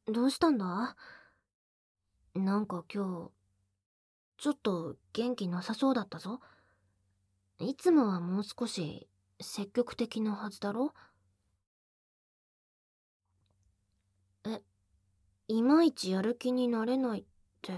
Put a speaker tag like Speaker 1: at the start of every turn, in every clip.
Speaker 1: どうしたんだ？なんか今日、ちょっと元気なさそうだったぞ。いつもはもう少し積極的なはずだろ？え、いまいちやる気になれないって、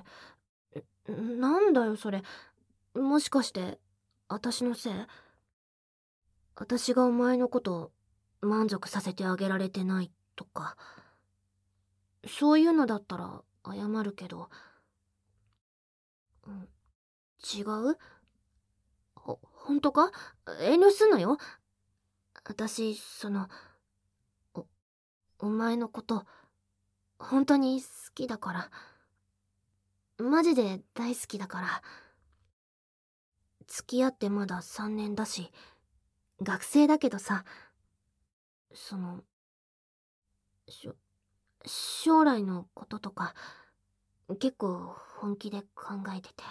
Speaker 1: なんだよそれ。もしかして、私のせい？私がお前のこと満足させてあげられてないとか。そういうのだったら謝るけど、うん、違う？本当か？遠慮すんなよ。私、お、お前のこと、本当に好きだから。マジで大好きだから。付き合ってまだ3年だし、学生だけどさ、その、しょ、将来のこととか、結構本気で考えてて。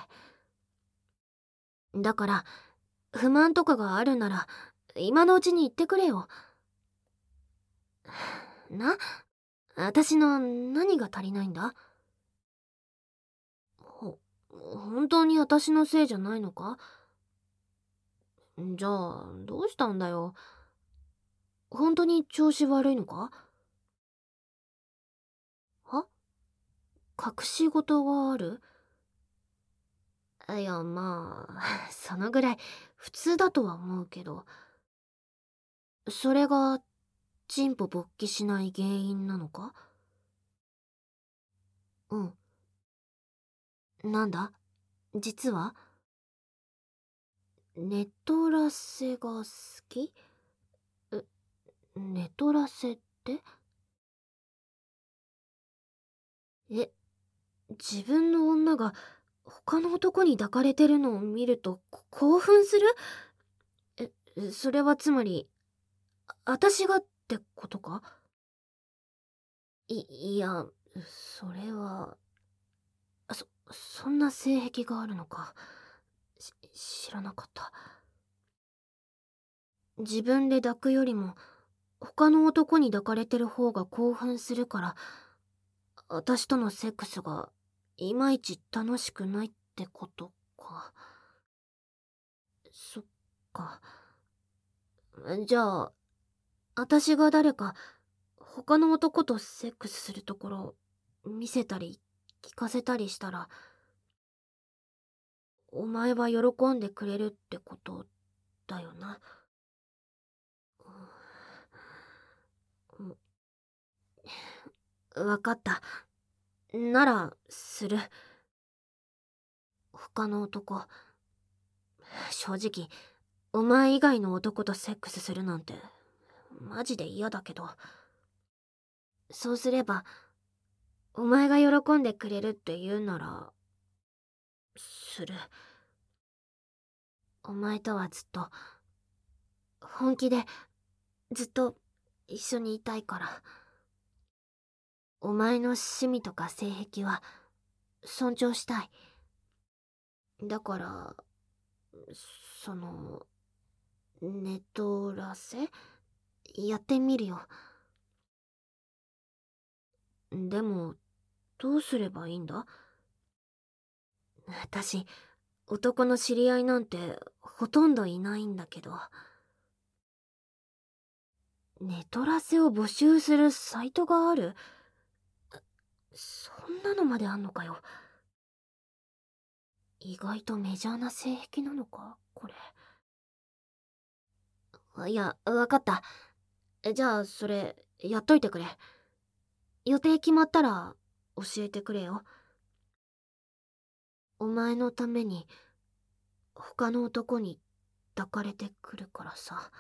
Speaker 1: だから、不満とかがあるなら、今のうちに言ってくれよ。な、私の何が足りないんだ？本当に私のせいじゃないのか？じゃあ、どうしたんだよ。本当に調子悪いのか？は？隠し事がある？いや、まあ、そのぐらい普通だとは思うけど、それがチンポ勃起しない原因なのか？うん。なんだ？実はネトラセが好き？え、ネトラセって？え、自分の女が他の男に抱かれてるのを見ると興奮する？それはつまり、私がってことか？いや、それは、そんな性癖があるのか。知らなかった。自分で抱くよりも、他の男に抱かれてる方が興奮するから、私とのセックスがいまいち楽しくないってことか。そっか。じゃあ、私が誰か他の男とセックスするところ見せたり聞かせたりしたら、お前は喜んでくれるってことだよな。わかった。なら、する。他の男。正直、お前以外の男とセックスするなんて、マジで嫌だけど。そうすれば、お前が喜んでくれるって言うなら、する。お前とはずっと、本気で、ずっと一緒にいたいから。お前の趣味とか性癖は、尊重したい。だから、その、ネトラセやってみるよ。でも、どうすればいいんだ？私、男の知り合いなんてほとんどいないんだけど。ネトラセを募集するサイトがある？そんなのまであんのかよ。意外とメジャーな性癖なのかこれ。いや、わかった。じゃあ、それ、やっといてくれ。予定決まったら、教えてくれよ。お前のために、他の男に抱かれてくるからさ。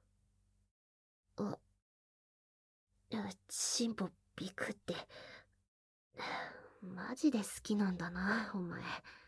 Speaker 1: チンポビクって。マジで好きなんだな、お前。